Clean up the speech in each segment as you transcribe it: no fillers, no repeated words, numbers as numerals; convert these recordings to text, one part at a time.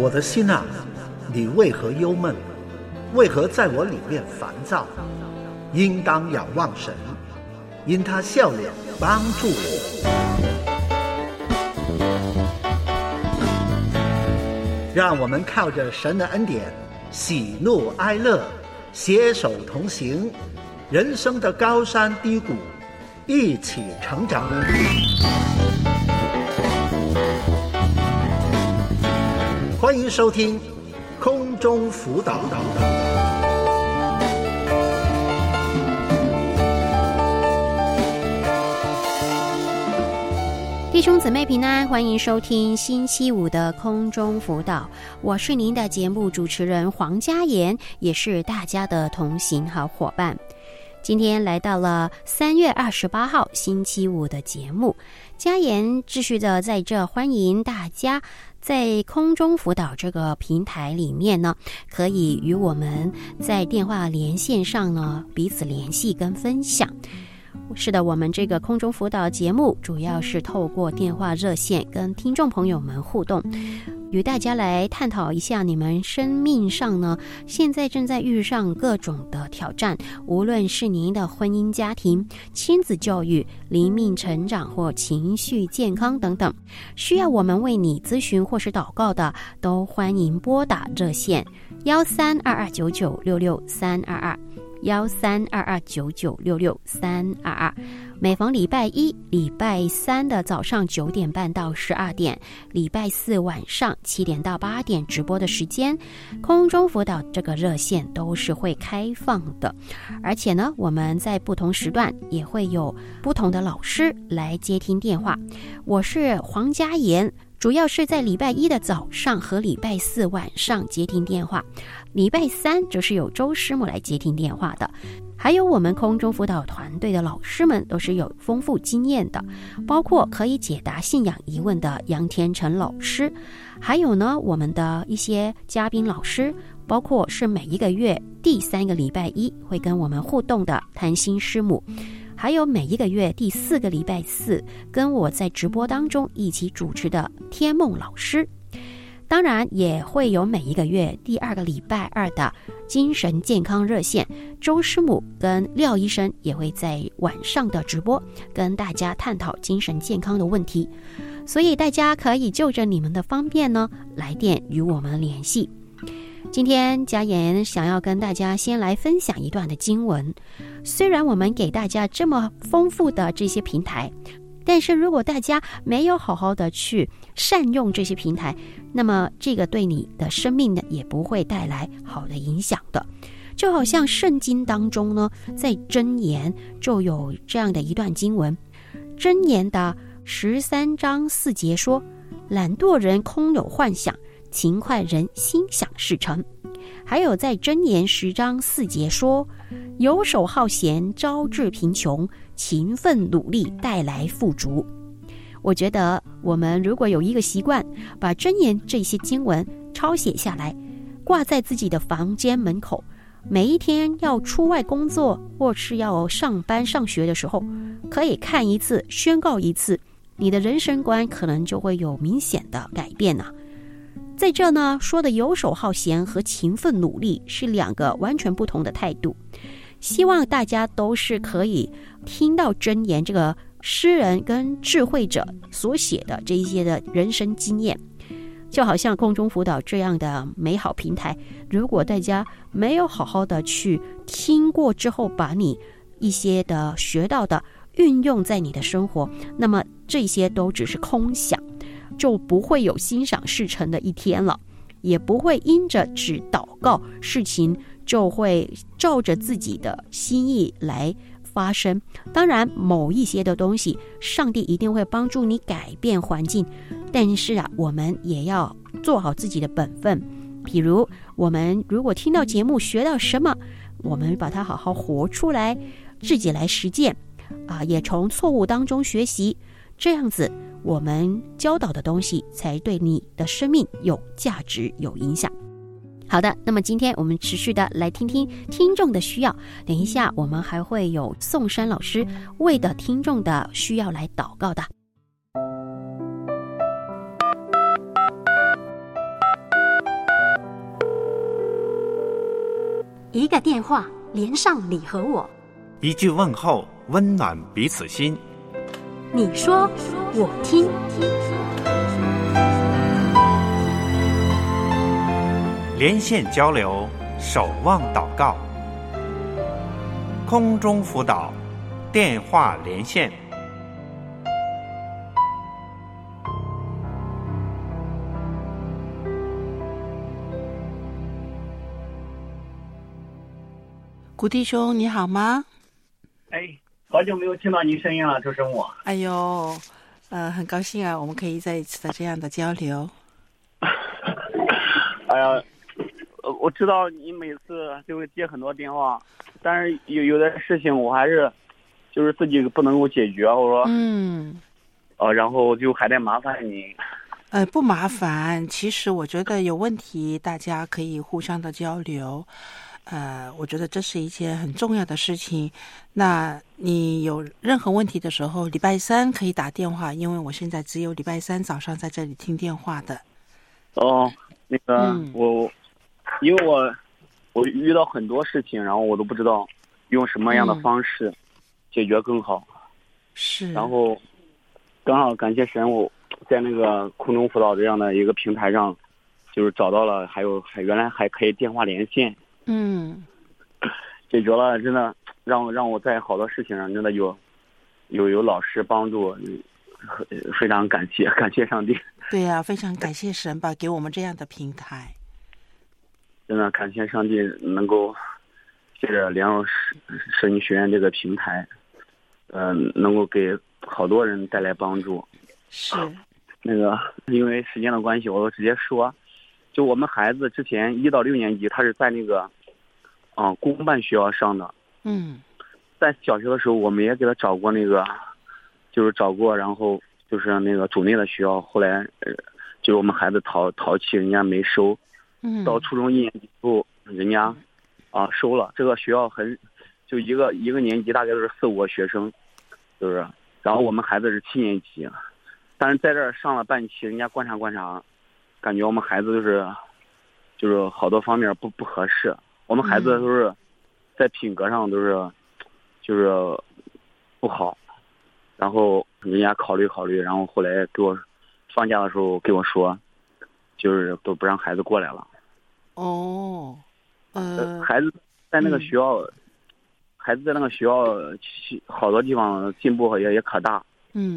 我的心啊，你为何忧闷？为何在我里面烦躁？应当仰望神，因他笑脸帮助我。让我们靠着神的恩典，喜怒哀乐，携手同行，人生的高山低谷，一起成长。欢迎收听空中辅导。 弟兄姊妹平安，欢迎收听星期五的空中辅导，我是您的节目主持人黄嘉妍，也是大家的同行好伙伴。今天来到了3月28号星期五的节目，嘉妍继续的在这欢迎大家在空中辅导这个平台里面呢，可以与我们在电话连线上呢彼此联系跟分享。是的，我们这个空中辅导节目主要是透过电话热线跟听众朋友们互动，与大家来探讨一下你们生命上呢现在正在遇上各种的挑战，无论是您的婚姻家庭、亲子教育、灵命成长或情绪健康等等，需要我们为你咨询或是祷告的，都欢迎拨打热线13229966321322996632，每逢礼拜一、礼拜三的早上9点半到12点，礼拜四晚上7点到8点直播的时间，空中辅导这个热线都是会开放的。而且呢，我们在不同时段也会有不同的老师来接听电话。我是黄嘉妍，主要是在礼拜一的早上和礼拜四晚上接听电话，礼拜三就是有周师母来接听电话的。还有我们空中辅导团队的老师们都是有丰富经验的，包括可以解答信仰疑问的杨天成老师，还有呢我们的一些嘉宾老师，包括是每一个月第3个礼拜一会跟我们互动的谭心师母，还有每一个月第4个礼拜四跟我在直播当中一起主持的天梦老师，当然也会有每一个月第2个礼拜二的精神健康热线，周师母跟廖医生也会在晚上的直播跟大家探讨精神健康的问题，所以大家可以就着你们的方便呢来电与我们联系。今天嘉妍想要跟大家先来分享一段的经文，虽然我们给大家这么丰富的这些平台，但是如果大家没有好好的去善用这些平台，那么这个对你的生命呢也不会带来好的影响的。就好像圣经当中呢，在箴言就有这样的一段经文，箴言的13章4节说，懒惰人空有幻想，勤快人心想事成。还有在箴言10章4节说，游手好闲招致贫穷，勤奋努力带来富足。我觉得我们如果有一个习惯，把箴言这些经文抄写下来，挂在自己的房间门口，每一天要出外工作或是要上班上学的时候，可以看一次，宣告一次，你的人生观可能就会有明显的改变啊。在这呢，说的游手好闲和勤奋努力是2个完全不同的态度。希望大家都是可以听到箴言这个诗人跟智慧者所写的这一些的人生经验，就好像空中辅导这样的美好平台，如果大家没有好好的去听过之后，把你一些的学到的运用在你的生活，那么这些都只是空想，就不会有心想事成的一天了，也不会因着只祷告，事情就会照着自己的心意来发生。当然某一些的东西上帝一定会帮助你改变环境，但是我们也要做好自己的本分。比如我们如果听到节目学到什么，我们把它好好活出来，自己来实践也从错误当中学习，这样子我们教导的东西才对你的生命有价值有影响。好的，那么今天我们持续的来听听听众的需要，等一下我们还会有宋山老师为的听众的需要来祷告的。 一个电话连上你和我， 一句问候温暖彼此心。 你说我听。 连线交流，守望祷告，空中辅导，电话连线。 古弟兄你好吗？ 好久没有听到您声音了，周生武。 哎呦，很高兴啊，我们可以再一次的这样的交流。 哎呀，我知道你每次就会接很多电话，但是有的事情我还是就是自己不能够解决，我说，然后就还得麻烦你。 不麻烦，其实我觉得有问题大家可以互相的交流。我觉得这是一件很重要的事情。那你有任何问题的时候，礼拜三可以打电话，因为我现在只有礼拜三早上在这里听电话的。 那个，因为我遇到很多事情，然后我都不知道用什么样的方式解决更好。 是。 然后刚好感谢神，我在那个空中辅导这样的一个平台上，就是找到了，原来还可以电话连线。解决了，真的让我在好多事情上真的有老师帮助，非常感谢上帝。 对呀，非常感谢神吧，给我们这样的平台。 真的感谢上帝能够借着良友神女学院这个平台，能够给好多人带来帮助。 是。 那个因为时间的关系，我直接说。就我们孩子之前1到6年级，他是在那个，公办学校上的。在小学的时候，我们也给他找过那个，然后就是那个组内的学校。后来，就是我们孩子淘气，人家没收。到初中1年级后，人家收了。这个学校就一个年级大概都是4、5个学生，就是。然后我们孩子是7年级，但是在这儿上了半期，人家观察。感觉我们孩子就是好多方面不合适，我们孩子都是在品格上都是就是不好，然后人家考虑，然后后来给我放假的时候给我说，就是都不让孩子过来了。孩子在那个学校，好多地方进步也可大。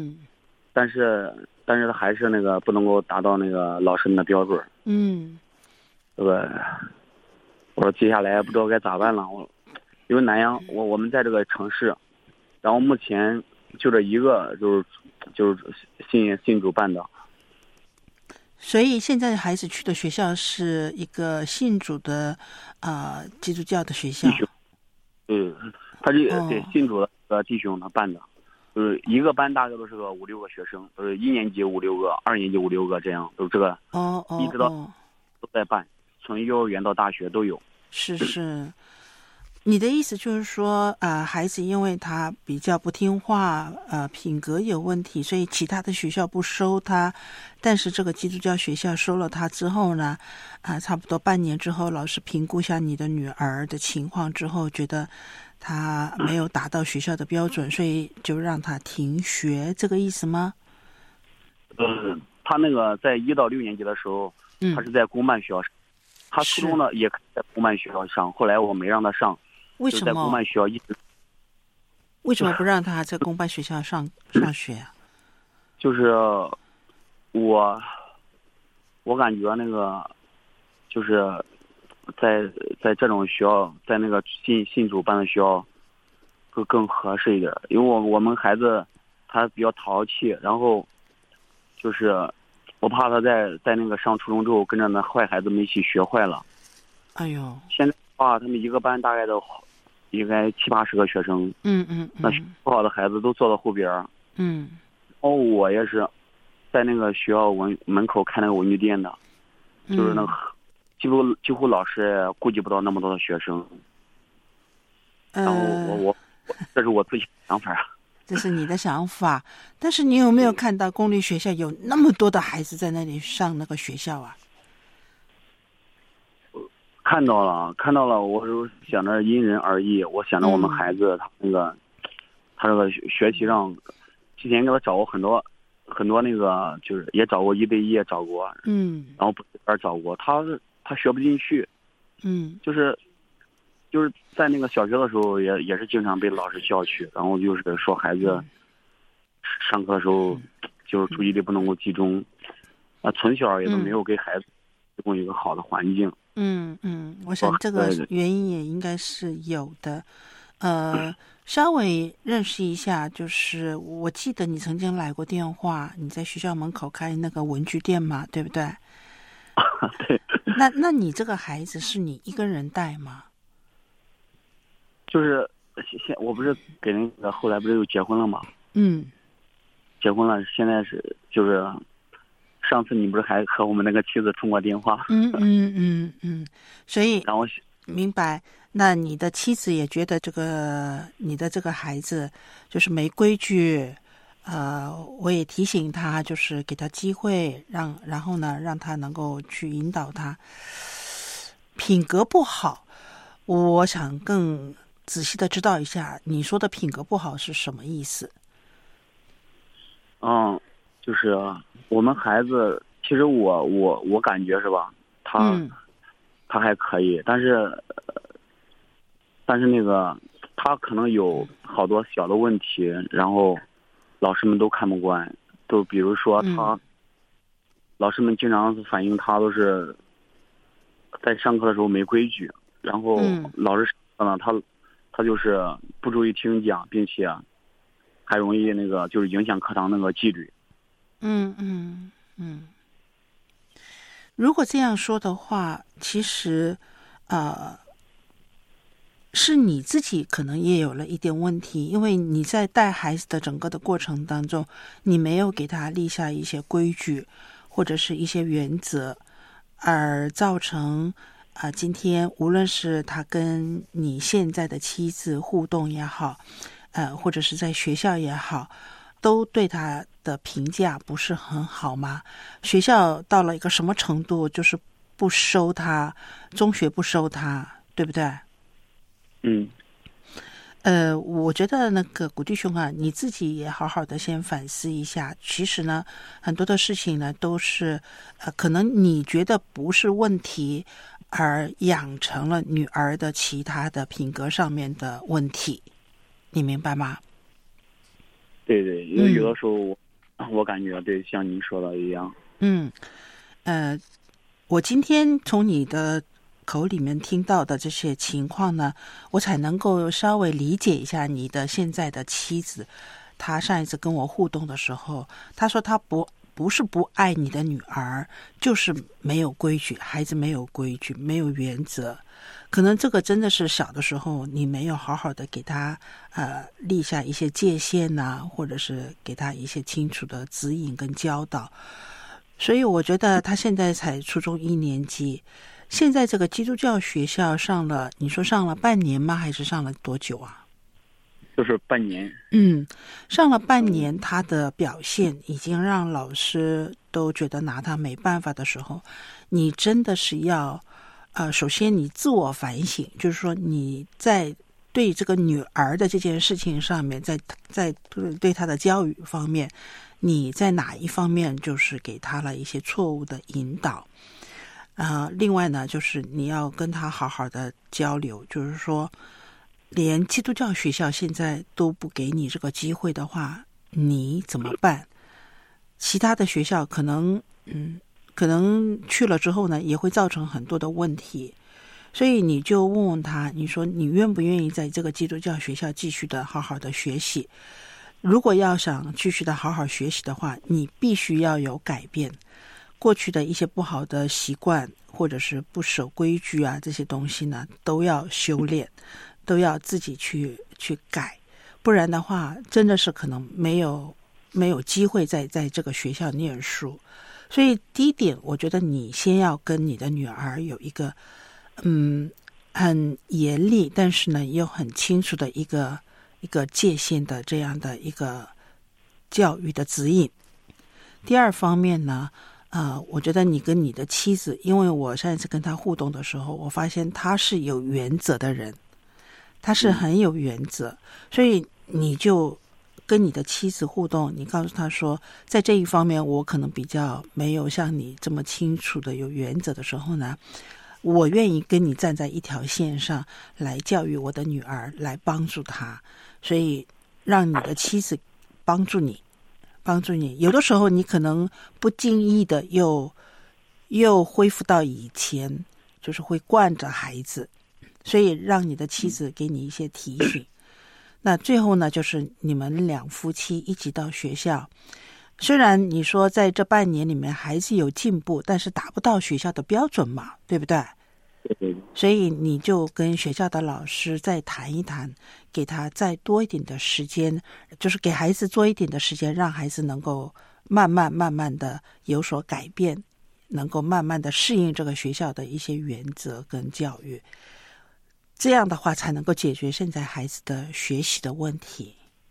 但是他还是那个不能够达到那个老师们的标准。对吧？我说接下来不知道该咋办了。因为南阳，我们在这个城市，然后目前就这一个就是信主办的。 所以现在孩子去的学校是一个信主的基督教的学校。 他是对信主的弟兄他办的。就是一个班大概都是个5、6个学生，都是1年级5、6个，2年级5、6个，这样都是这个。一直到都在办，从幼儿园到大学都有。 是。你的意思就是说，孩子因为他比较不听话，品格有问题，所以其他的学校不收他，但是这个基督教学校收了他之后呢，差不多半年之后，老师评估下你的女儿的情况之后，觉得他没有达到学校的标准，所以就让他停学，这个意思吗？ 他那个在1到6年级的时候，他是在公办学校上，他初中呢也在公办学校上，后来我没让他上。 为什么？ 在公办学校一直。 为什么不让他在公办学校上学啊？ 就是我感觉那个就是在这种学校，在那个信主办的学校会更合适一点，因为我们孩子他比较淘气，然后就是我怕他在那个上初中之后跟着那坏孩子们一起学坏了。 哎呦！ 现在的话，他们一个班大概都应该70、80个学生。那学不好的孩子都坐到后边。我也是在那个学校门口开那个文具店的，就是那个几乎老师也顾及不到那么多的学生。然后我这是我自己的想法。 这是你的想法，但是你有没有看到公立学校有那么多的孩子在那里上那个学校啊？ 看到了，我就想着因人而异。我想着我们孩子他这个学习上，之前给他找过很多那个，就是也找过1对1，也找过，然后不是找过，他学不进去，就是在那个小学的时候也是经常被老师叫去，然后就是说孩子上课的时候就是注意力不能够集中，从小也都没有给孩子提供一个好的环境。 我想这个原因也应该是有的。稍微认识一下，就是我记得你曾经来过电话，你在学校门口开那个文具店嘛，对不对？ 对。 那你这个孩子是你一个人带吗？ 就是我不是给那个后来不是又结婚了吗？结婚了，现在就是上次你不是还和我们那个妻子通过电话？所以然后明白。那你的妻子也觉得你的这个孩子就是没规矩，我也提醒他，就是给他机会，然后呢，让他能够去引导他。品格不好，我想更仔细的知道一下，你说的品格不好是什么意思？ 就是我们孩子，其实我感觉是吧，他还可以，但是那个他可能有好多小的问题，然后老师们都看不惯，都比如说老师们经常反映他都是在上课的时候没规矩，然后老师呢他就是不注意听讲，并且还容易那个就是影响课堂那个纪律。 如果这样说的话，其实是你自己可能也有了一点问题，因为你在带孩子的整个的过程当中，你没有给他立下一些规矩或者是一些原则，而造成今天无论是他跟你现在的妻子互动也好，或者是在学校也好，都对他的评价不是很好吗？学校到了一个什么程度，就是不收他，中学不收他，对不对？我觉得那个古弟兄啊，你自己也好好的先反思一下。其实呢，很多的事情呢都是可能你觉得不是问题，而养成了女儿的其他的品格上面的问题，你明白吗？ 对，因为有的时候我感觉对，像您说的一样。 我今天从你的口里面听到的这些情况呢，我才能够稍微理解一下你的现在的妻子。她上一次跟我互动的时候，她说她不是不爱你的女儿，就是没有规矩，孩子没有规矩，没有原则。可能这个真的是小的时候你没有好好的给他立下一些界限或者是给他一些清楚的指引跟教导。所以我觉得他现在才初中1年级，现在这个基督教学校上了，你说上了半年吗？还是上了多久啊？ 就是半年。 上了半年，他的表现已经让老师都觉得拿他没办法的时候，你真的是要首先你自我反省，就是说你在对这个女儿的这件事情上面，在对她的教育方面，你在哪一方面就是给她了一些错误的引导。另外呢，就是你要跟她好好的交流，就是说连基督教学校现在都不给你这个机会的话，你怎么办？其他的学校可能去了之后呢，也会造成很多的问题。所以你就问问他，你说你愿不愿意在这个基督教学校继续的好好的学习？如果要想继续的好好学习的话，你必须要有改变。过去的一些不好的习惯或者是不守规矩这些东西呢，都要修炼，都要自己去改，不然的话真的是可能没有机会在这个学校念书。所以第一点，我觉得你先要跟你的女儿有一个很严厉但是呢又很清楚的一个界限的这样的一个教育的指引。第二方面呢， 我觉得你跟你的妻子，因为我上一次跟他互动的时候，我发现他是有原则的人，他是很有原则，所以你就跟你的妻子互动，你告诉他说，在这一方面我可能比较没有像你这么清楚的有原则的时候呢，我愿意跟你站在一条线上来教育我的女儿，来帮助她，所以让你的妻子帮助你。有的时候你可能不经意的又恢复到以前，就是会惯着孩子，所以让你的妻子给你一些提醒。那最后呢，就是你们两夫妻一起到学校，虽然你说在这半年里面孩子有进步，但是达不到学校的标准嘛，对不对？所以你就跟学校的老师再谈一谈，给他再多一点的时间，就是给孩子多一点的时间，让孩子能够慢慢的有所改变，能够慢慢的适应这个学校的一些原则跟教育，这样的话才能够解决现在孩子的学习的问题。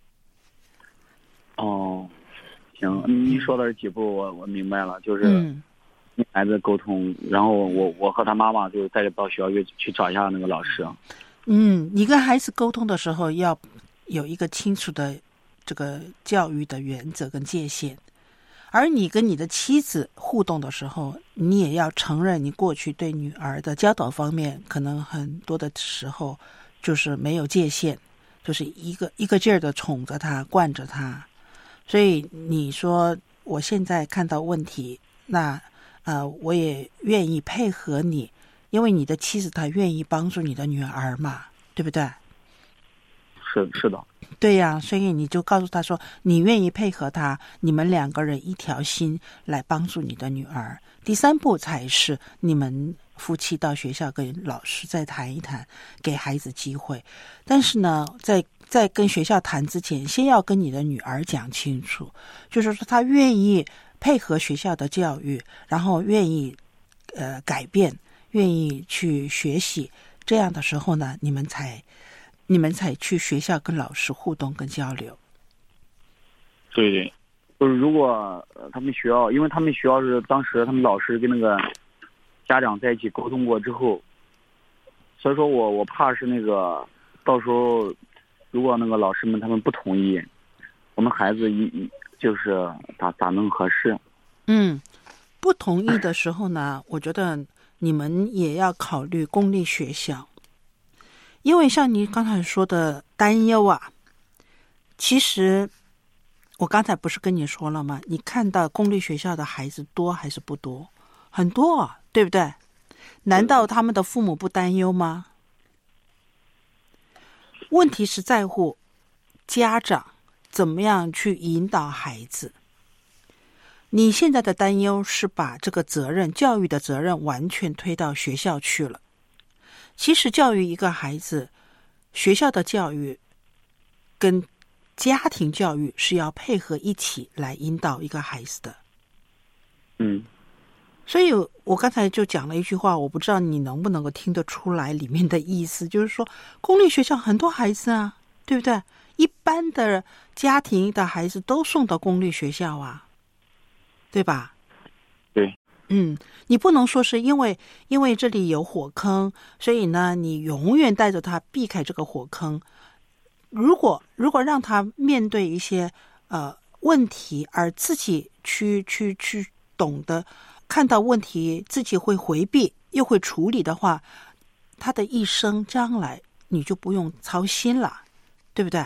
哦，行，你说的这几步我明白了，就是跟孩子沟通，然后我和他妈妈就再到学校去找一下那个老师。 你跟孩子沟通的时候要有一个清楚的这个教育的原则跟界限，而你跟你的妻子互动的时候，你也要承认你过去对女儿的教导方面可能很多的时候就是没有界限，就是一个劲儿的宠着她，惯着她。所以你说我现在看到问题，那我也愿意配合你，因为你的妻子她愿意帮助你的女儿嘛，对不对？ 是的。 对呀，所以你就告诉她说你愿意配合她，你们两个人一条心来帮助你的女儿。第三步才是你们夫妻到学校跟老师再谈一谈，给孩子机会。但是呢，在跟学校谈之前，先要跟你的女儿讲清楚，就是说她愿意配合学校的教育，然后愿意改变，愿意去学习，这样的时候呢，你们才去学校跟老师互动跟交流。 对，就是如果他们学校，因为他们学校是当时他们老师跟那个家长在一起沟通过之后，所以说我怕是那个到时候如果那个老师们他们不同意，我们孩子就是咋弄合适。 不同意的时候呢，我觉得你们也要考虑公立学校，因为像你刚才说的担忧啊，其实我刚才不是跟你说了吗？你看到公立学校的孩子多还是不多？很多啊，对不对？难道他们的父母不担忧吗？问题是在乎家长怎么样去引导孩子。你现在的担忧是把这个责任，教育的责任完全推到学校去了。其实教育一个孩子，学校的教育跟家庭教育是要配合一起来引导一个孩子的。所以我刚才就讲了一句话，我不知道你能不能够听得出来里面的意思，就是说公立学校很多孩子啊，对不对？一般的家庭的孩子都送到公立学校啊，对吧？ 对。 你不能说是因为这里有火坑，所以呢你永远带着他避开这个火坑。如果让他面对一些问题，而自己去懂得看到问题，自己会回避又会处理的话，他的一生将来你就不用操心了，对不对？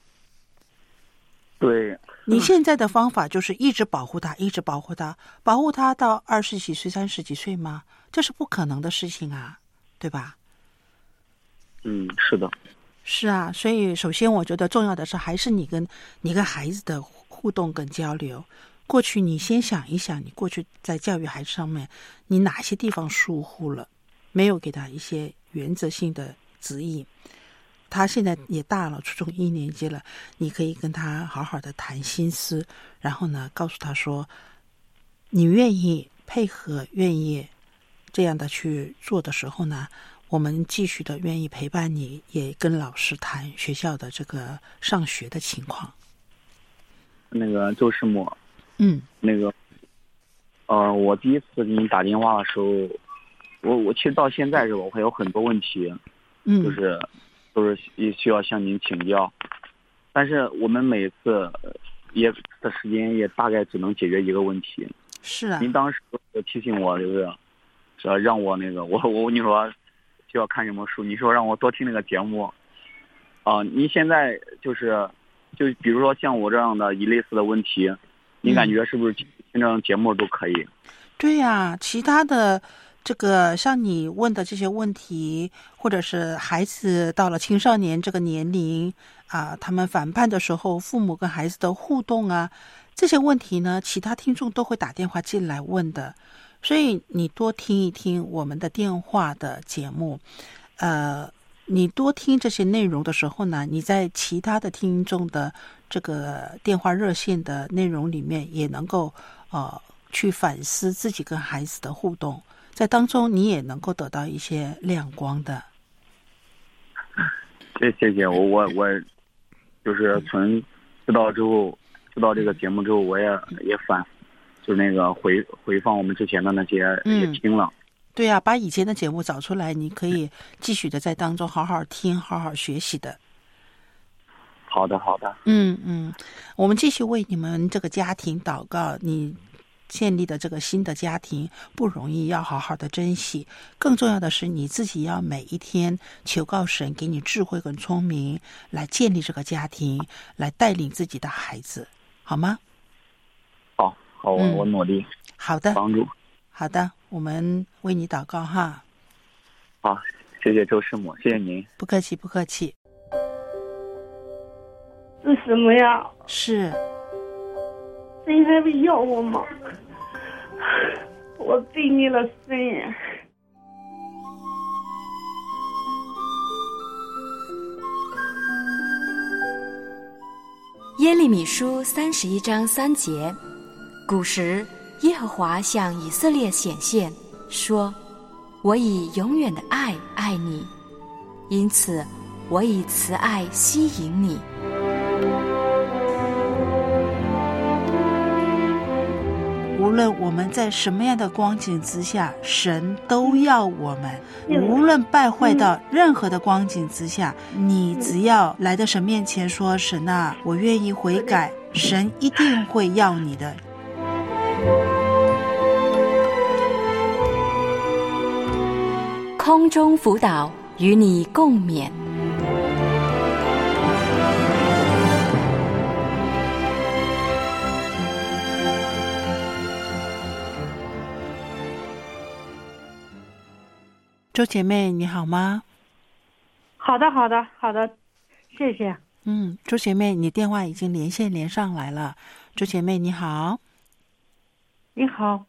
对。 你现在的方法就是一直保护他，一直保护他，保护他到20几岁、30几岁吗？这是不可能的事情啊，对吧？ 是的。 是啊，所以首先我觉得重要的是还是你跟孩子的互动跟交流。过去你先想一想，你过去在教育孩子上面，你哪些地方疏忽了，没有给他一些原则性的指引。他现在也大了，初中1年级了，你可以跟他好好的谈心思，然后呢告诉他说你愿意配合，愿意这样的去做的时候呢，我们继续的愿意陪伴你，也跟老师谈学校的这个上学的情况。 那个周师母， 那个我第一次给你打电话的时候，我其实到现在是吧，我还有很多问题，就是都是需要向您请教，但是我们每次的时间也大概只能解决一个问题。 是啊。 您当时提醒我就是让我那个我你说需要看什么书，你说让我多听那个节目。您现在就比如说像我这样的一类似的问题，您感觉是不是听这样节目都可以？ 对呀，其他的这个像你问的这些问题，或者是孩子到了青少年这个年龄啊，他们反叛的时候，父母跟孩子的互动啊，这些问题呢，其他听众都会打电话进来问的，所以你多听一听我们的电话的节目，你多听这些内容的时候呢，你在其他的听众的这个电话热线的内容里面也能够去反思自己跟孩子的互动，在当中你也能够得到一些亮光的。 谢谢我就是从知道这个节目之后，我也就是那个回放我们之前的那些也听了。 对呀，把以前的节目找出来，你可以继续的在当中好好听，好好学习的。 好的。 我们继续为你们这个家庭祷告，你建立的这个新的家庭不容易，要好好的珍惜。更重要的是你自己要每一天求告神给你智慧跟聪明，来建立这个家庭，来带领自己的孩子，好吗？ 好，我努力。 好的， 帮助。 好的，我们为你祷告哈。 好，谢谢周师母，谢谢您。 不客气，不客气。 是什么呀？ 是神还会要我吗？我背逆了神。 耶利米书31章3节，古时耶和华向以色列显现，说：我以永远的爱爱你，因此我以慈爱吸引你。 无论我们在什么样的光景之下，神都要我们。无论败坏到任何的光景之下，你只要来到神面前说：神啊，我愿意悔改，神一定会要你的。 空中辅导，与你共勉。 周姐妹你好吗？ 好的，谢谢。 周姐妹，你电话已经连上来了。周姐妹你好。 你好。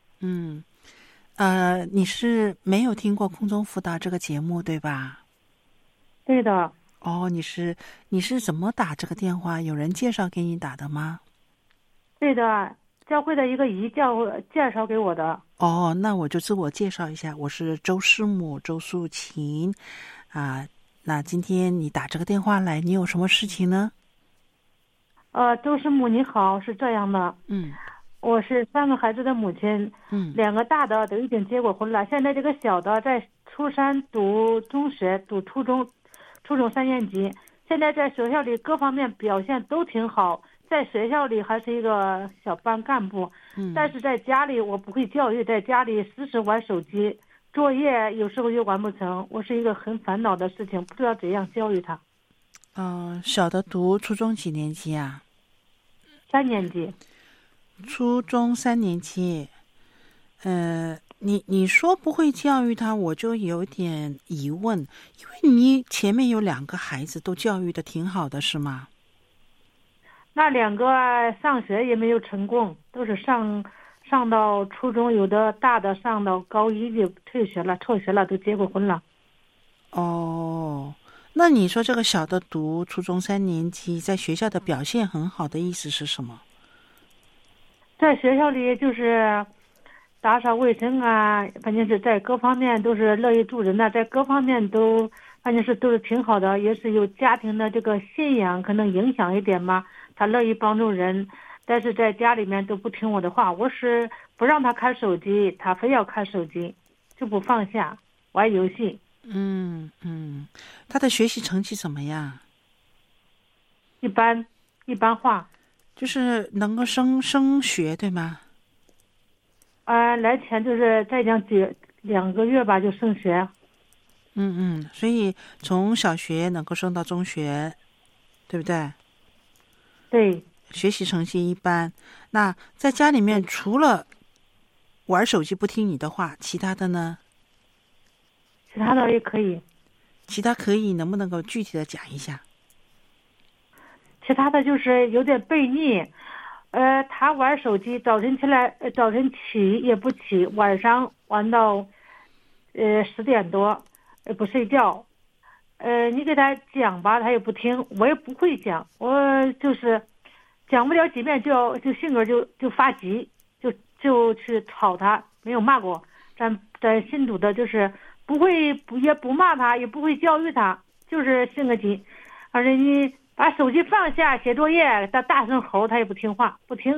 你是没有听过空中辅导这个节目对吧？ 对的。 哦，你是怎么打这个电话？有人介绍给你打的吗？ 对的，教会的一个姨介绍给我的。 哦，那我就自我介绍一下，我是周师母周素琴那今天你打这个电话来，你有什么事情呢？ 周师母你好，是这样的，我是3个孩子的母亲，2个大的都已经结过婚了，现在这个小的在初三读中学，读初中3年级，现在在学校里各方面表现都挺好，在学校里还是一个小班干部，但是在家里我不会教育，在家里时时玩手机，作业有时候又完不成，我是一个很烦恼的事情，不知道怎样教育他。 小的读初中几年级啊？3年级。初中3年级。你说不会教育他，我就有点疑问，因为你前面有2个孩子都教育的挺好的是吗？ 那2个上学也没有成功，都是上到初中，有的大的上到高1就辍学了，都结过婚了。 那你说这个小的读初中3年级，在学校的表现很好的意思是什么？ 在学校里就是打扫卫生啊，反正是在各方面都是乐意助人的，在各方面都反正是都是挺好的，也是有家庭的这个信仰可能影响一点嘛，他乐意帮助人， 但是在家里面都不听我的话，我是不让他看手机，他非要看手机，就不放下，玩游戏。 他的学习成绩怎么样？ 一般化， 就是能够升学，对吗？ 来前就是再讲2个月吧就升学。 所以从小学能够升到中学，对不对？ 对。 学习成绩一般。那在家里面除了玩手机不听你的话，其他的呢？ 其他的也可以。 其他可以，能不能够具体的讲一下？ 其他的就是有点悖逆，他玩手机，早晨起也不起，晚上玩到10点多，不睡觉。你给他讲吧，他也不听，我也不会讲，我就是讲不了几遍就性格就发急，就去吵他，没有骂过，咱信主的就是也不骂他，也不会教育他，就是性格急。而且你把手机放下，写作业，他大声吼，他也不听话，不听。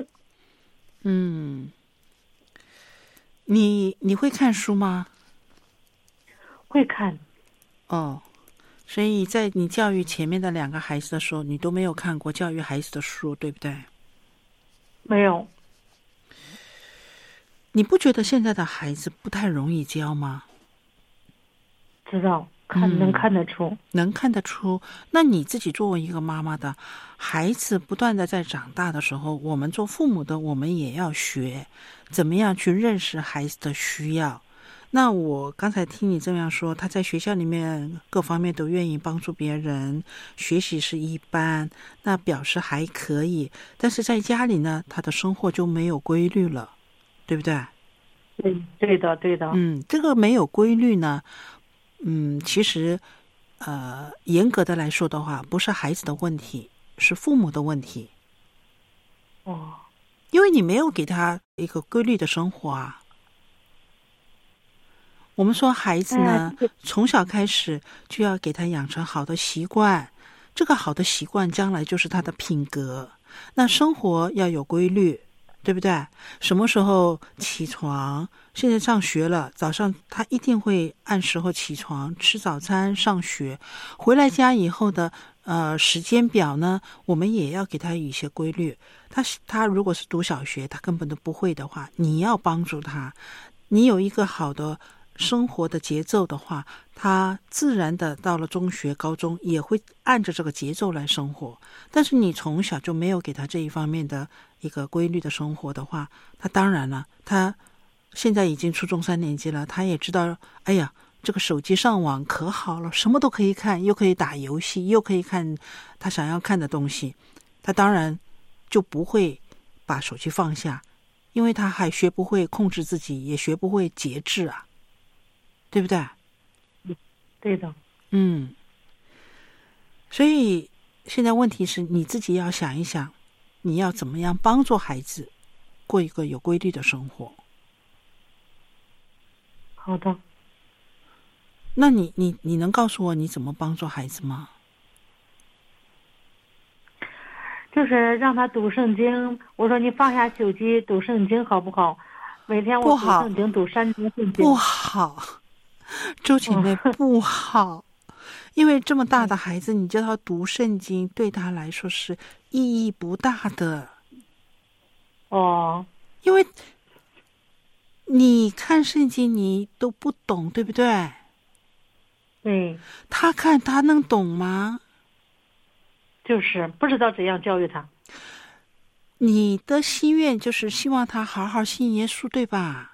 你会看书吗？ 会看。 所以在你教育前面的2个孩子的时候，你都没有看过教育孩子的书，对不对？ 没有。 你不觉得现在的孩子不太容易教吗？ 知道，能看得出。 能看得出。那你自己作为一个妈妈的，孩子不断的在长大的时候，我们做父母的，我们也要学怎么样去认识孩子的需要。那我刚才听你这样说，他在学校里面各方面都愿意帮助别人，学习是一般，那表示还可以。但是在家里呢，他的生活就没有规律了，对不对？ 对的。 这个没有规律呢，其实严格的来说的话，不是孩子的问题，是父母的问题。因为你没有给他一个规律的生活啊。我们说孩子呢，从小开始就要给他养成好的习惯，这个好的习惯将来就是他的品格。那生活要有规律，对不对？什么时候起床？现在上学了，早上他一定会按时候起床，吃早餐，上学。回来家以后的时间表呢，我们也要给他一些规律。他如果是读小学，他根本都不会的话，你要帮助他。你有一个好的生活的节奏的话，他自然的到了中学高中也会按着这个节奏来生活。但是你从小就没有给他这一方面的一个规律的生活的话，他当然了，他现在已经初中3年级了，他也知道，哎呀，这个手机上网可好了，什么都可以看，又可以打游戏，又可以看他想要看的东西，他当然就不会把手机放下，因为他还学不会控制自己，也学不会节制啊，对不对？ 对的。 所以现在问题是你自己要想一想，你要怎么样帮助孩子过一个有规律的生活。 好的。 那你能告诉我你怎么帮助孩子吗？ 就是让他读圣经，我说你放下手机读圣经好不好？每天我读圣经读3节圣经。 不好，周姐妹，不好。因为这么大的孩子，你叫他读圣经，对他来说是意义不大的。因为你看圣经你都不懂，对不对？ 对。 他看他能懂吗？ 就是不知道怎样教育他。 你的心愿就是希望他好好信耶稣，对吧？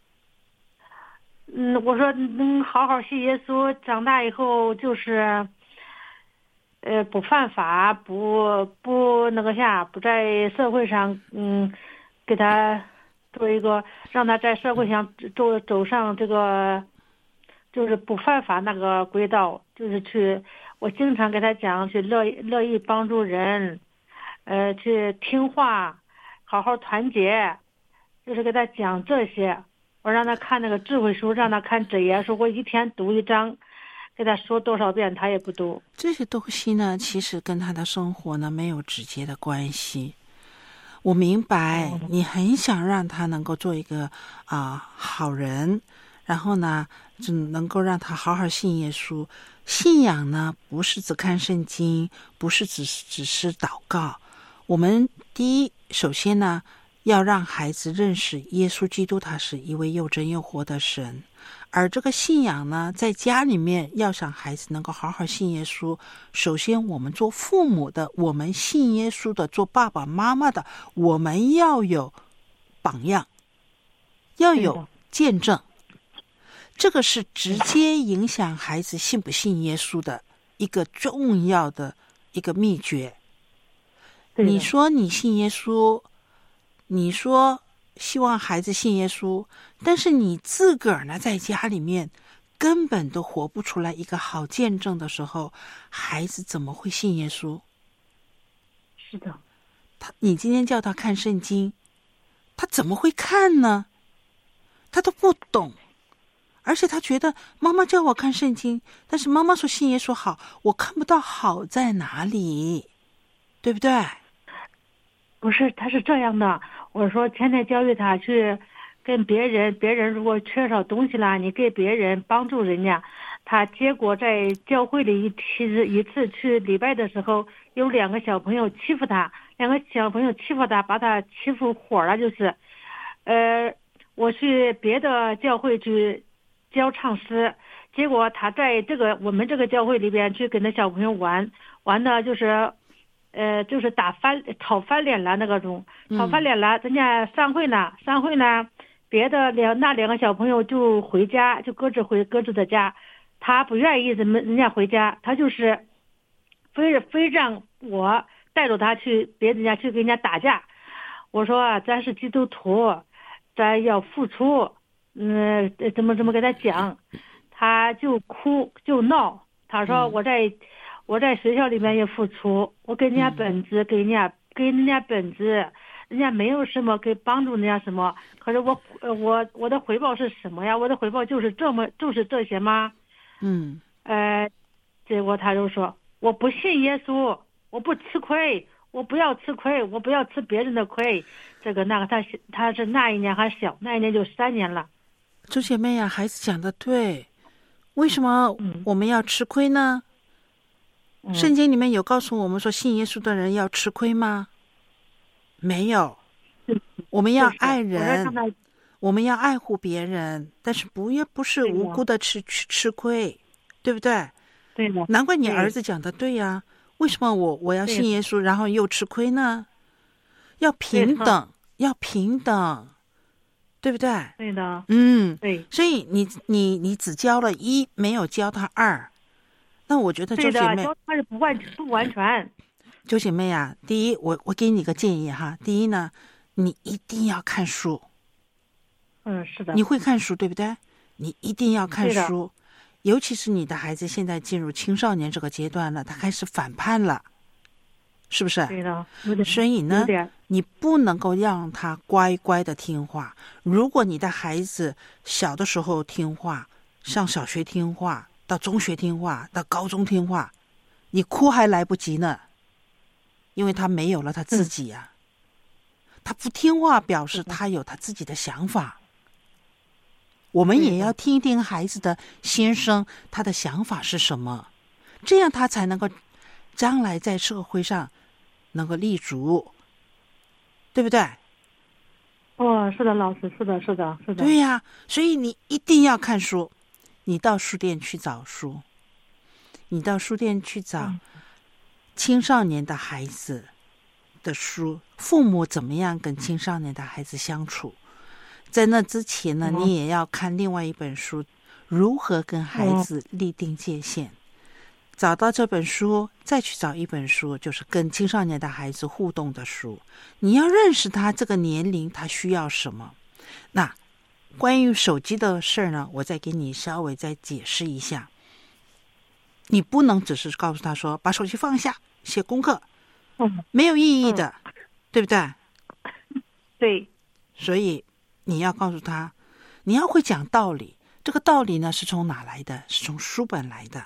我说能好好信耶稣，长大以后就是不犯法，不那个啥，不在社会上给他做一个，让他在社会上走上这个就是不犯法那个轨道，就是我经常给他讲去乐意帮助人，去听话，好好团结，就是给他讲这些。我让他看那个智慧书，让他看箴言书，我一天读1章，给他说多少遍他也不读。 这些东西呢，其实跟他的生活呢没有直接的关系。 我明白你很想让他能够做一个好人，然后呢就能够让他好好信耶稣。信仰呢不是只看圣经，不是只是祷告。我们第一首先呢要让孩子认识耶稣基督，他是一位又真又活的神。而这个信仰呢，在家里面要想孩子能够好好信耶稣，首先我们做父母的，我们信耶稣的，做爸爸妈妈的，我们要有榜样，要有见证。这个是直接影响孩子信不信耶稣的一个重要的一个秘诀。你说你信耶稣，你说希望孩子信耶稣，但是你自个儿呢，在家里面根本都活不出来一个好见证的时候，孩子怎么会信耶稣？ 是的， 你今天叫他看圣经，他怎么会看呢？他都不懂，而且他觉得妈妈叫我看圣经，但是妈妈说信耶稣好，我看不到好在哪里，对不对？ 不是，他是这样的。我说天天教育他去跟别人如果缺少东西了，你给别人帮助人家。他结果在教会里一次去礼拜的时候，有两个小朋友欺负他，把他欺负火了，就是我去别的教会去教唱诗，结果他在我们这个教会里边去跟那小朋友玩的就是吵翻脸了那个种，吵翻脸了，人家散会呢，别的那两个小朋友就回家，就各自的家，他不愿意人家回家，他就是非让我带着他去别人家去跟人家打架。我说咱是基督徒，咱要付出，怎么跟他讲，他就哭就闹，他说我在学校里面也付出，我给人家本子，给人家本子，人家没有什么给帮助人家什么，可是我的回报是什么呀？我的回报就是这些吗？结果他就说我不信耶稣，我不吃亏，我不要吃亏，我不要吃别人的亏，这个那个他是那一年还小，那一年就3年了。 周姐妹呀，孩子讲的对，为什么我们要吃亏呢？圣经里面有告诉我们说信耶稣的人要吃亏吗？没有。我们要爱人，我们要爱护别人，但是不是无辜的吃亏，对不对？ 对的。 难怪你儿子讲的对呀，为什么我要信耶稣然后又吃亏呢？要平等，要平等，对不对？ 对的。对。 所以你只教了1，没有教他2。那我觉得周姐妹， 他是不完全。 周姐妹啊，第一，我给你个建议哈。第一呢，你一定要看书。 是的。 你会看书对不对？你一定要看书，尤其是你的孩子现在进入青少年这个阶段了，他开始反叛了，是不是？ 对的。 所以呢，你不能够让他乖乖的听话。如果你的孩子小的时候听话，上小学听话，到中学听话，到高中听话，你哭还来不及呢，因为他没有了他自己呀。他不听话表示他有他自己的想法。我们也要听一听孩子的心声，他的想法是什么，这样他才能够将来在社会上能够立足，对不对？ 是的，老师，是的。 对呀，所以你一定要看书。你到书店去找书，你到书店去找青少年的孩子的书，父母怎么样跟青少年的孩子相处。在那之前呢，你也要看另外一本书，如何跟孩子立定界限。找到这本书，再去找一本书，就是跟青少年的孩子互动的书。你要认识他这个年龄他需要什么。那关于手机的事儿呢，我再给你稍微再解释一下。你不能只是告诉他说把手机放下写功课，没有意义的，对不对？ 对。 所以你要告诉他，你要会讲道理。这个道理呢是从哪来的？是从书本来的。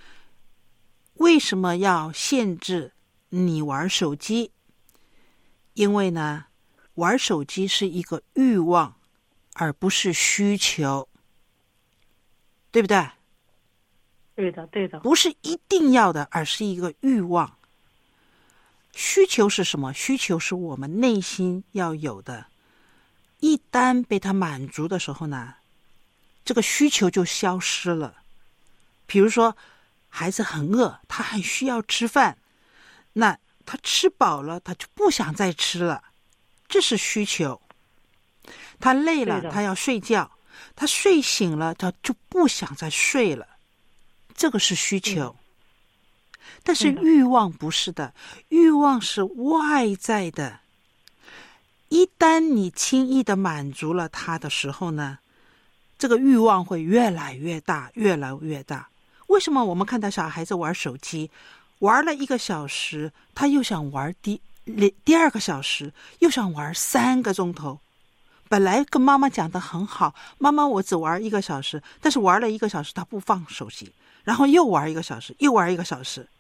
为什么要限制你玩手机？ 因为呢，玩手机是一个欲望，而不是需求，对不对？ 对的，对的。 不是一定要的，而是一个欲望。需求是什么？需求是我们内心要有的。一旦被它满足的时候呢，这个需求就消失了。比如说，孩子很饿，他很需要吃饭，那他吃饱了，他就不想再吃了，这是需求。他累了，他要睡觉，他睡醒了，他就不想再睡了，这个是需求。但是欲望不是的，欲望是外在的。一旦你轻易的满足了它的时候呢，这个欲望会越来越大，越来越大。为什么我们看到小孩子玩手机，玩了1个小时，他又想玩第2个小时，又想玩3个钟头？本来跟妈妈讲的很好，妈妈我只玩1个小时，但是玩了1个小时他不放手机，然后又玩1个小时，又玩1个小时，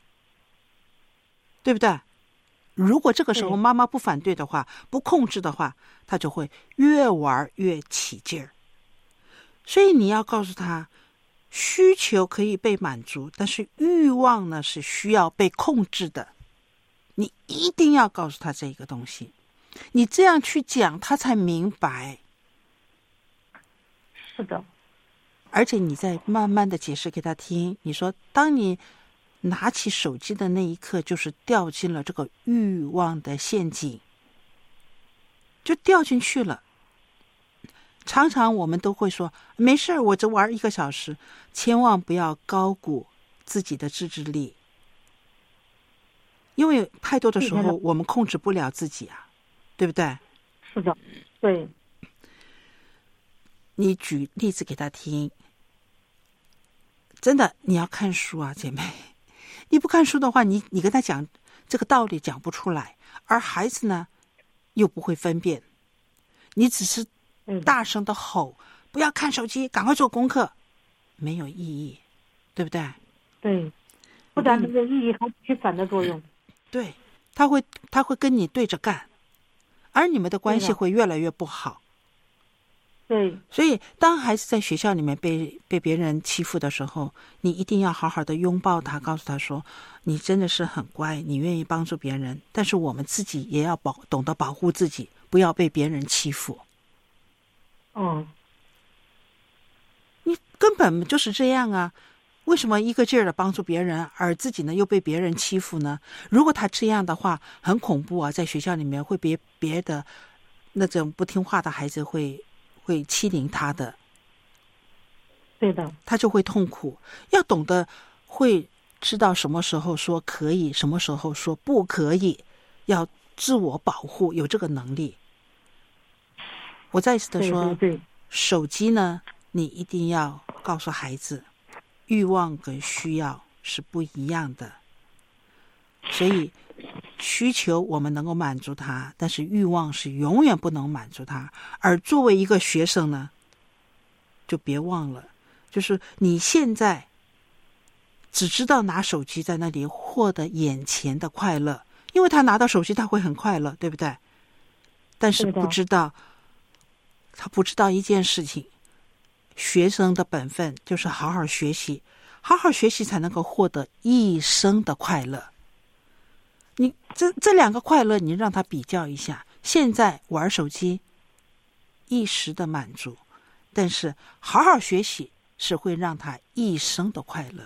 对不对？如果这个时候妈妈不反对的话，不控制的话，他就会越玩越起劲儿。所以你要告诉他，需求可以被满足，但是欲望呢是需要被控制的。你一定要告诉他这个东西，你这样去讲他才明白。 是的。 而且你再慢慢的解释给他听，你说当你拿起手机的那一刻，就是掉进了这个欲望的陷阱，就掉进去了。常常我们都会说没事，我只玩1个小时，千万不要高估自己的自制力，因为太多的时候我们控制不了自己啊，对不对？ 是的，对。 你举例子给他听，真的你要看书啊，姐妹。你不看书的话，你跟他讲这个道理讲不出来，而孩子呢又不会分辨，你只是大声的吼，不要看手机，赶快做功课，没有意义，对不对？ 对，不然这个意义还起反的作用。 对，他会跟你对着干，而你们的关系会越来越不好。 对， 所以当孩子在学校里面被别人欺负的时候，你一定要好好的拥抱他，告诉他说，你真的是很乖，你愿意帮助别人，但是我们自己也要懂得保护自己，不要被别人欺负。你根本就是这样啊，为什么一个劲儿的帮助别人，而自己呢又被别人欺负呢？如果他这样的话，很恐怖啊，在学校里面会别的那种不听话的孩子会欺凌他的。 对的， 他就会痛苦。要懂得会知道什么时候说可以，什么时候说不可以，要自我保护，有这个能力。我再一次的说， 对， 手机呢，你一定要告诉孩子，欲望跟需要是不一样的。所以需求我们能够满足他，但是欲望是永远不能满足他。而作为一个学生呢，就别忘了，就是你现在只知道拿手机在那里获得眼前的快乐，因为他拿到手机他会很快乐，对不对？但是他不知道一件事情，学生的本分就是好好学习，好好学习才能够获得一生的快乐。你这两个快乐，你让他比较一下。现在玩手机一时的满足，但是好好学习是会让他一生的快乐。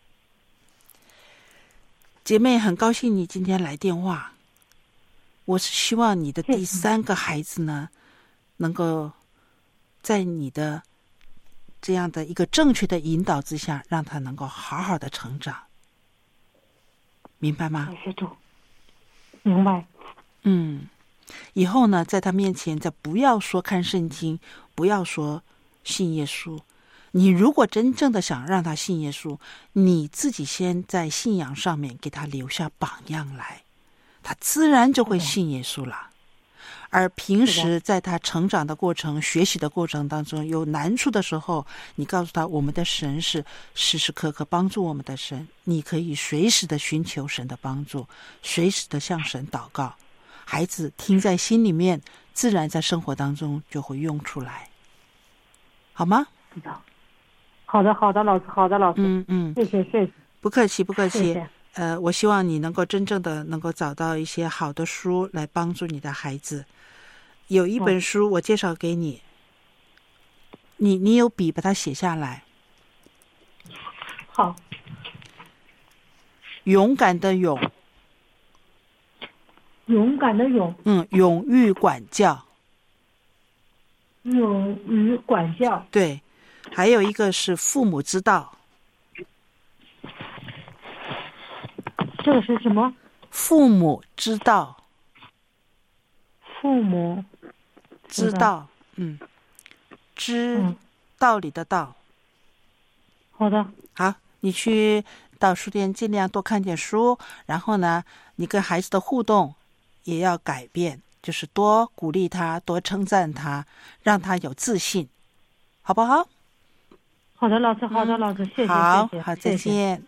姐妹，很高兴你今天来电话。我是希望你的第3个孩子呢，能够在你的这样的一个正确的引导之下，让他能够好好的成长，明白吗？ 谢谢主，明白。 以后呢，在他面前再不要说看圣经，不要说信耶稣。你如果真正的想让他信耶稣，你自己先在信仰上面给他留下榜样来，他自然就会信耶稣了。而平时在他成长的过程、学习的过程当中有难处的时候，你告诉他，我们的神是时时刻刻帮助我们的神，你可以随时的寻求神的帮助，随时的向神祷告。 孩子听在心里面，自然在生活当中就会用出来，好吗？ 好的，老师，谢谢， 不客气， 谢谢。 我希望你能够真正的能够找到一些好的书来帮助你的孩子。有一本书我介绍给你，你有笔把它写下来。 好。 勇敢的勇， 勇敢的勇， 勇于管教， 勇于管教， 对。还有一个是父母之道。 这个是什么？ 父母之道。 父母之道，道理的道。 好的。 好，你去到书店尽量多看点书，然后呢，你跟孩子的互动也要改变，就是多鼓励他，多称赞他，让他有自信，好不好？ 好的，老师，谢谢。 好，再见。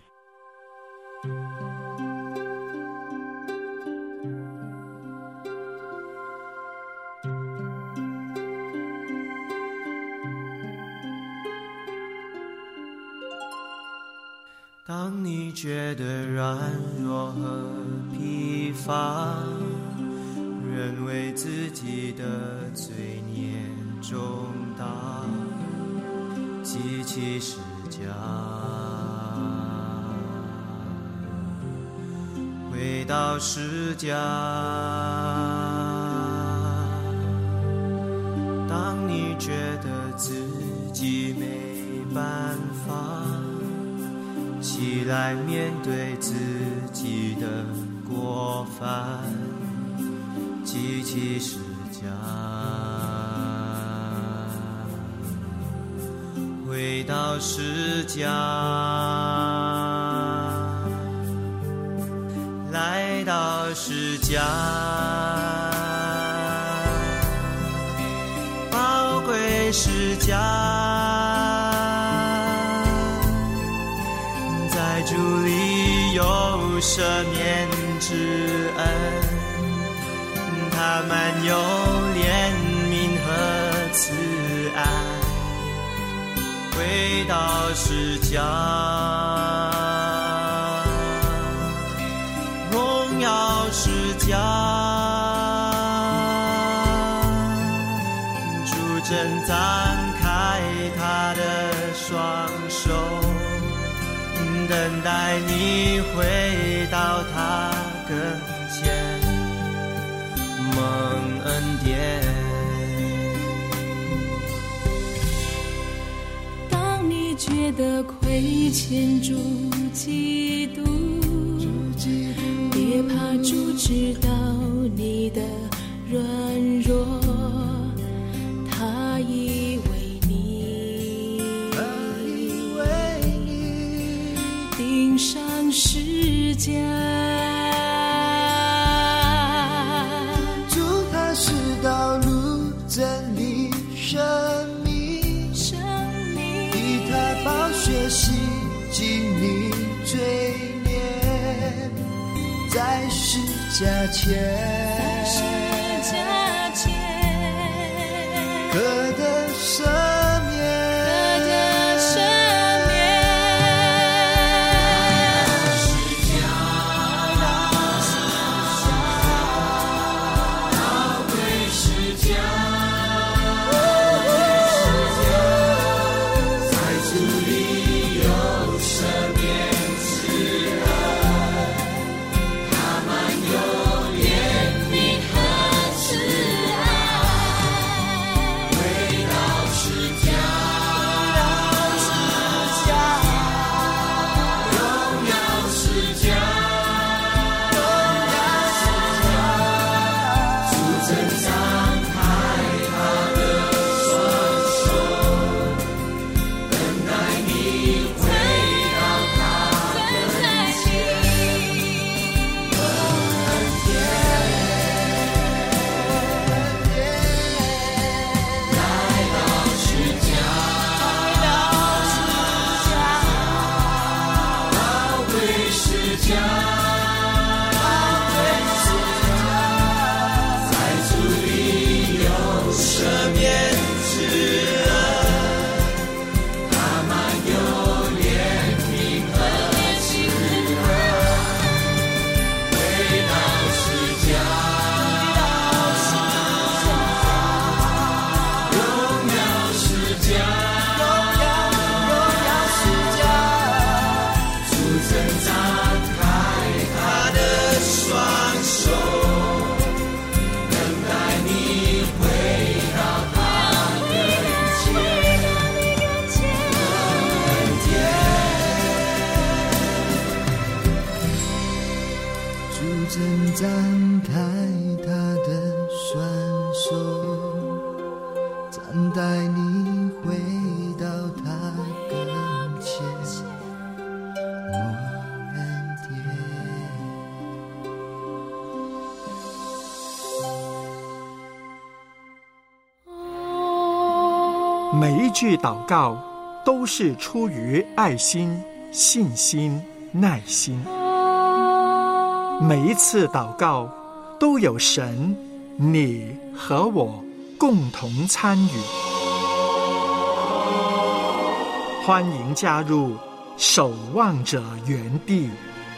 当你觉得软弱和疲乏，认为自己的罪孽重大，记起释迦，回到释迦。当你觉得自己没办法，起来面对自己的过犯，记起释迦，回到释迦，来到释迦，宝贵释迦，在主里有赦免之恩，他满有怜悯和慈爱，回到释迦，荣耀释迦，主正张开他的双手，等待你回到他跟前，蒙恩典。 当你觉得亏欠主基督，别怕，主知道你的软弱，他已为你钉上十架， 主他是道路真理生命，以他宝血洗净你罪孽，在十架前可得赦免。 等待你回到他跟前，我恩典。每一句祷告都是出于爱心、信心、耐心。每一次祷告都有神、你和我共同参与。欢迎加入守望者园地。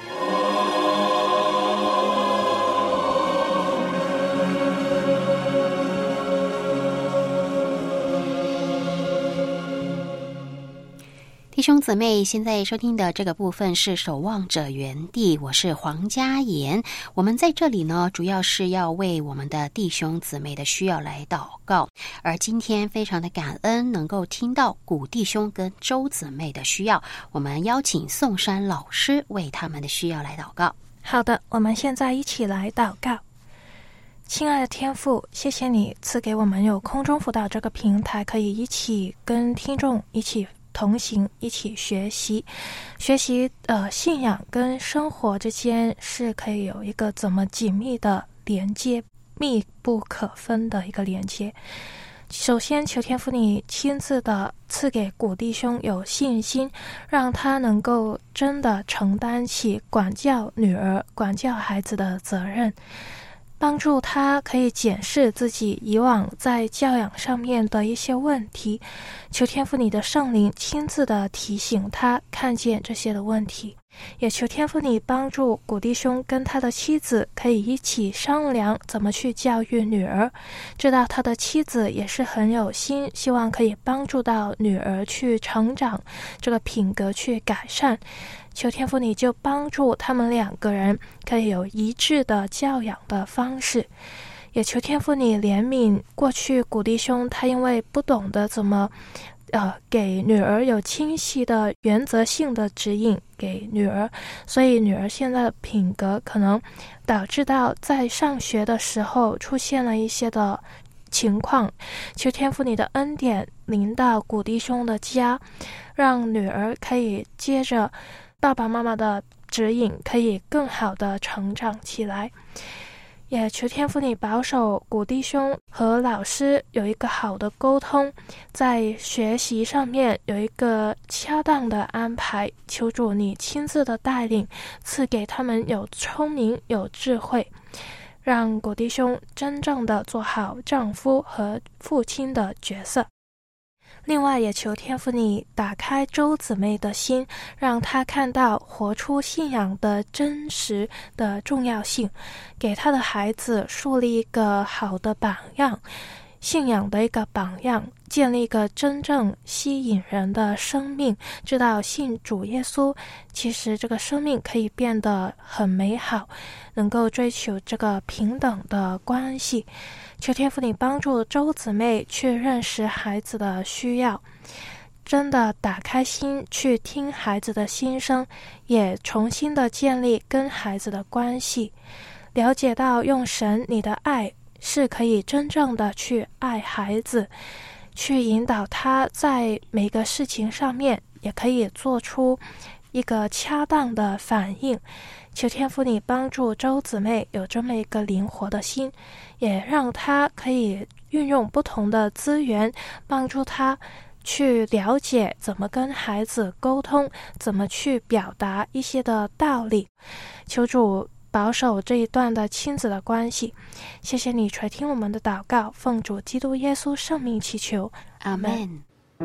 弟兄姊妹，现在收听的这个部分是守望者园地，我是黄嘉妍。我们在这里呢，主要是要为我们的弟兄姊妹的需要来祷告，而今天非常的感恩能够听到古弟兄跟周姊妹的需要，我们邀请宋山老师为他们的需要来祷告。 好的，我们现在一起来祷告。亲爱的天父，谢谢你赐给我们有空中辅导这个平台，可以一起跟听众一起同行，一起学习信仰跟生活之间是可以有一个怎么紧密的连接，密不可分的一个连接。首先求天父你亲自的赐给古弟兄有信心，让他能够真的承担起管教女儿、管教孩子的责任，帮助他可以检视自己以往在教养上面的一些问题，求天父你的圣灵亲自的提醒他看见这些的问题，也求天父你帮助古弟兄跟他的妻子可以一起商量怎么去教育女儿，知道他的妻子也是很有心，希望可以帮助到女儿去成长，这个品格去改善，求天父你就帮助他们两个人可以有一致的教养的方式，也求天父你怜悯过去古弟兄他因为不懂得怎么给女儿有清晰的原则性的指引给女儿，所以女儿现在的品格可能导致到在上学的时候出现了一些的情况，求天父你的恩典临到古弟兄的家，让女儿可以接着爸爸妈妈的指引，可以更好的成长起来，也求天父你保守古弟兄和老师有一个好的沟通，在学习上面有一个恰当的安排，求主你亲自的带领，赐给他们有聪明有智慧，让古弟兄真正的做好丈夫和父亲的角色。另外也求天父你打开周姊妹的心，让她看到活出信仰的真实的重要性，给她的孩子树立一个好的榜样，信仰的一个榜样，建立一个真正吸引人的生命，知道信主耶稣其实这个生命可以变得很美好，能够追求这个平等的关系。求天父你帮助周姊妹去认识孩子的需要，真的打开心去听孩子的心声，也重新的建立跟孩子的关系，了解到用神你的爱是可以真正的去爱孩子，去引导他在每个事情上面也可以做出一个恰当的反应。求天父你帮助周姊妹有这么一个灵活的心，也让她可以运用不同的资源，帮助她去了解怎么跟孩子沟通，怎么去表达一些的道理。求主保守这一段的亲子的关系，谢谢你垂听我们的祷告，奉主基督耶稣圣名祈求，阿们。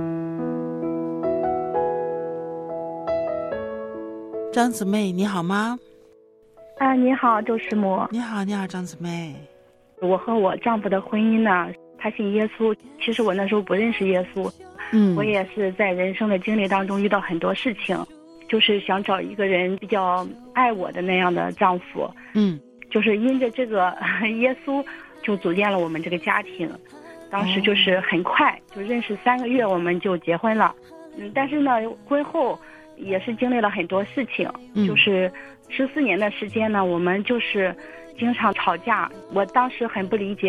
张姊妹你好吗？ 你好，周师母。 你好，张姊妹。 我和我丈夫的婚姻呢，他信耶稣，其实我那时候不认识耶稣，我也是在人生的经历当中遇到很多事情，就是想找一个人比较爱我的那样的丈夫，就是因着这个耶稣就组建了我们这个家庭，当时就是很快就认识3个月我们就结婚了，但是呢婚后也是经历了很多事情，就是14年的时间呢，我们就是经常吵架，我当时很不理解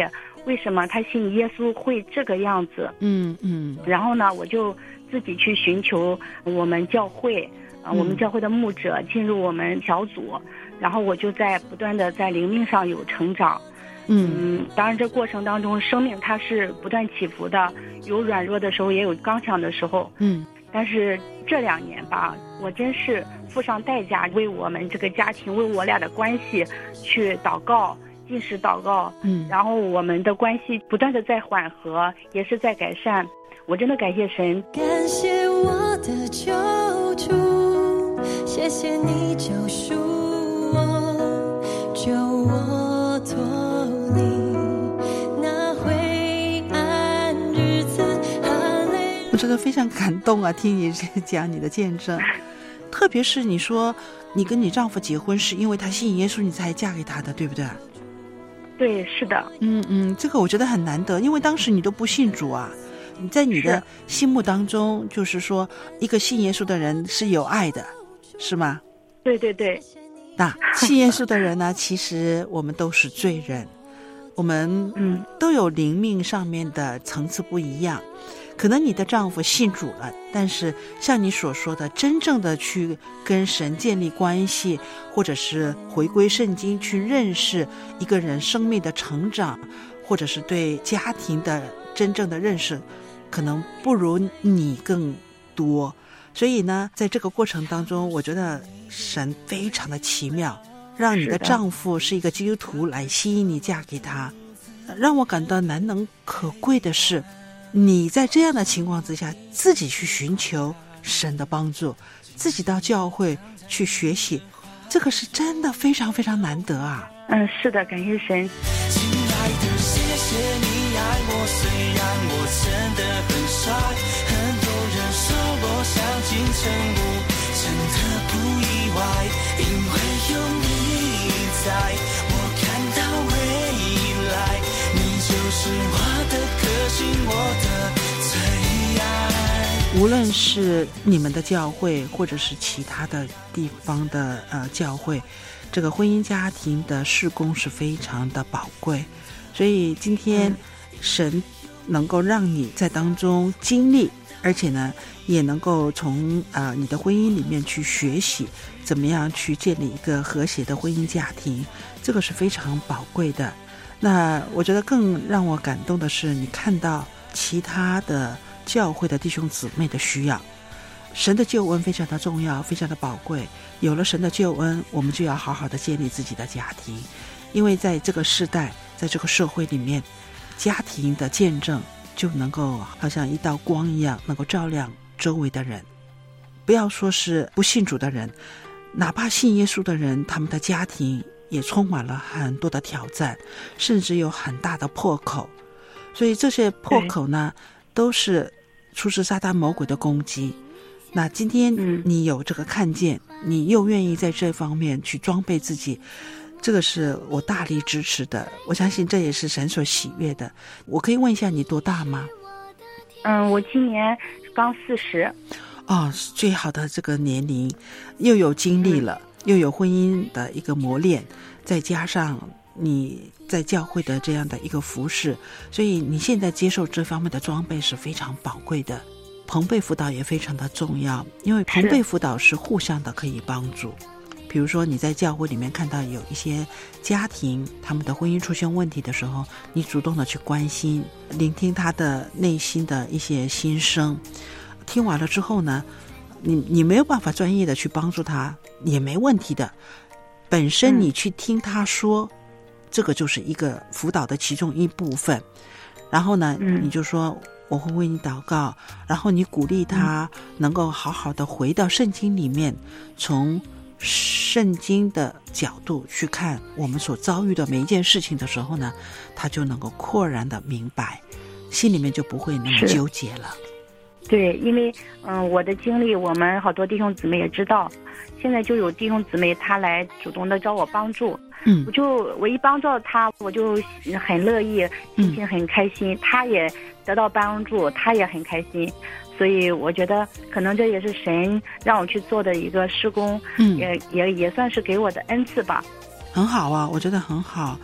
为什么他信耶稣会这个样子。然后呢，我就自己去寻求我们教会我们教会的牧者，进入我们小组，然后我就在不断的在灵命上有成长。当然这过程当中生命它是不断起伏的，有软弱的时候也有刚强的时候。但是这2年吧，我真是付上代价，为我们这个家庭，为我俩的关系去祷告，进食祷告。然后我们的关系不断的在缓和，也是在改善。我真的感谢神， 感谢我的救主，谢谢你救赎我，救我脱离那灰暗日子。 我真的非常感动啊，听你讲你的见证，特别是你说你跟你丈夫结婚是因为他信耶稣你才嫁给他的，对不对？ 对，是的。 这个我觉得很难得，因为当时你都不信主啊。你在你的心目当中，就是说一个信耶稣的人是有爱的，是吗？ 对对对。 那信耶稣的人呢，其实我们都是罪人，我们都有灵命上面的层次不一样。可能你的丈夫信主了，但是像你所说的，真正的去跟神建立关系，或者是回归圣经去认识一个人生命的成长，或者是对家庭的真正的认识，可能不如你更多。所以呢，在这个过程当中，我觉得神非常的奇妙，让你的丈夫是一个基督徒来吸引你嫁给他。让我感到难能可贵的是，你在这样的情况之下自己去寻求神的帮助，自己到教会去学习，这个是真的非常非常难得啊。 是的，感谢神。 亲爱的，谢谢你爱我，虽然我真的很帅，很多人说我像金城武，真的不意外，因为有你在，我看到未来，你就是我的个性，我的最爱。 无论是你们的教会或者是其他的地方的教会，这个婚姻家庭的事工是非常的宝贵，所以今天神能够让你在当中经历，而且呢也能够从你的婚姻里面去学习怎么样去建立一个和谐的婚姻家庭，这个是非常宝贵的。那我觉得更让我感动的是，你看到其他的教会的弟兄姊妹的需要。神的救恩非常的重要，非常的宝贵，有了神的救恩，我们就要好好的建立自己的家庭，因为在这个世代，在这个社会里面，家庭的见证就能够好像一道光一样，能够照亮周围的人。不要说是不信主的人，哪怕信耶稣的人，他们的家庭也充满了很多的挑战，甚至有很大的破口。所以这些破口呢，都是出自撒旦魔鬼的攻击。那今天你有这个看见，你又愿意在这方面去装备自己，这个是我大力支持的，我相信这也是神所喜悦的。我可以问一下你多大吗？ 我今年刚40。 最好的这个年龄，又有经历了，又有婚姻的一个磨练，再加上你在教会的这样的一个服侍，所以你现在接受这方面的装备是非常宝贵的。朋辈辅导也非常的重要，因为朋辈辅导是互相的可以帮助。比如说你在教会里面看到有一些家庭他们的婚姻出现问题的时候，你主动的去关心，聆听他的内心的一些心声，听完了之后呢，你没有办法专业的去帮助他也没问题的，本身你去听他说，这个就是一个辅导的其中一部分。然后呢你就说我会为你祷告，然后你鼓励他能够好好的回到圣经里面，从圣经的角度去看我们所遭遇的每一件事情的时候呢，他就能够豁然的明白，心里面就不会那么纠结了。 对，因为我的经历我们好多弟兄姊妹也知道，现在就有弟兄姊妹他来主动的找我帮助，我一帮助他，我就很乐意，心情很开心，他也得到帮助，他也很开心。所以我觉得可能这也是神让我去做的一个事工，也算是给我的恩赐吧。 很好啊，我觉得很好。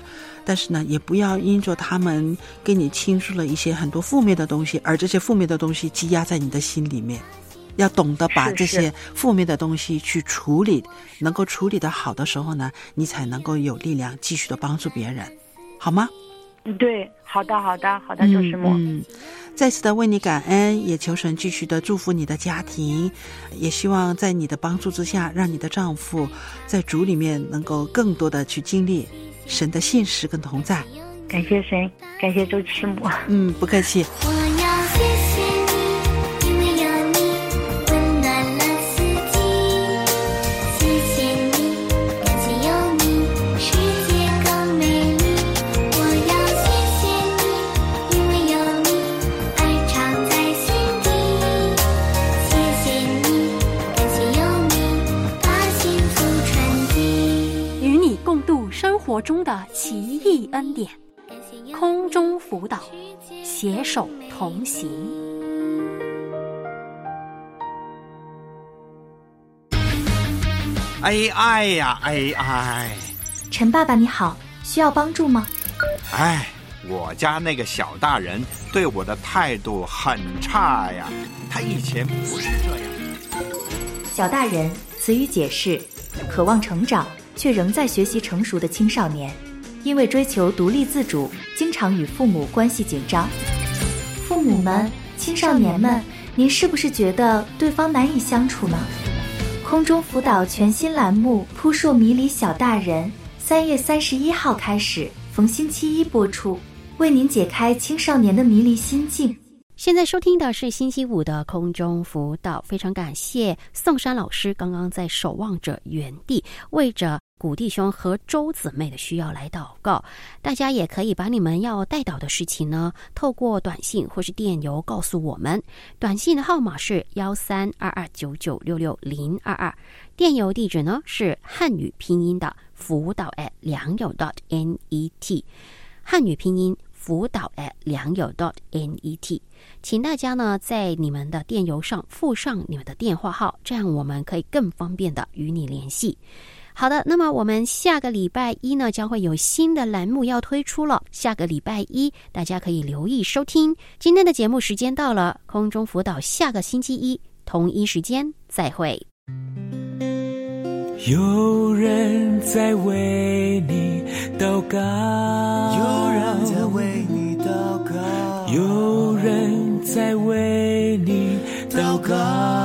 但是呢，也不要因着他们给你倾诉了一些很多负面的东西，而这些负面的东西积压在你的心里面。要懂得把这些负面的东西去处理，能够处理得好的时候呢，你才能够有力量继续的帮助别人，好吗？ 对，好的，周师母。 再次的为你感恩，也求神继续的祝福你的家庭，也希望在你的帮助之下，让你的丈夫在主里面能够更多的去经历神的信实跟同在。 感谢神，感谢周师母。 不客气。 生活中的奇异恩典，空中辅导，携手同行。 哎呀， 陈爸爸你好，需要帮助吗？ 我家那个小大人对我的态度很差呀，他以前不是这样。 小大人，词语解释：渴望成长却仍在学习成熟的青少年，因为追求独立自主，经常与父母关系紧张。父母们、青少年们，您是不是觉得对方难以相处呢？空中辅导全新栏目《扑朔迷离小大人》3月31号开始，逢星期一播出，为您解开青少年的迷离心境。 现在收听的是星期五的空中辅导，非常感谢宋山老师刚刚在守望者原地为着古弟兄和周姊妹的需要来祷告。大家也可以把你们要代祷的事情呢，透过短信或是电邮告诉我们。短信的号码是1322996622，电邮地址呢是汉语拼音的辅导@良友.net，汉语拼音辅导@良友.net，请大家呢在你们的电邮上附上你们的电话号，这样我们可以更方便的与你联系。好的，那么我们下个礼拜一呢将会有新的栏目要推出了，下个礼拜一大家可以留意收听。今天的节目时间到了，空中辅导下个星期一同一时间再会。 有人在为你祷告， 有人在为你祷告， 有人在为你祷告。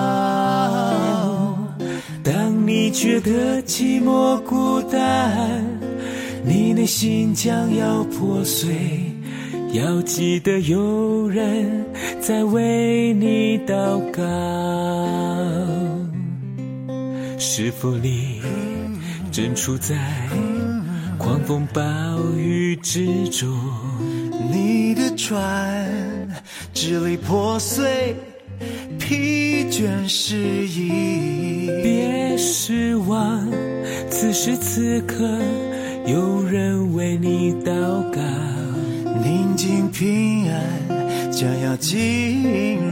当你觉得寂寞孤单，你内心将要破碎，要记得有人在为你祷告。是否你正处在狂风暴雨之中？ 你的船支离破碎，疲倦失意。 别失望，此时此刻有人为你祷告。 宁静平安将要进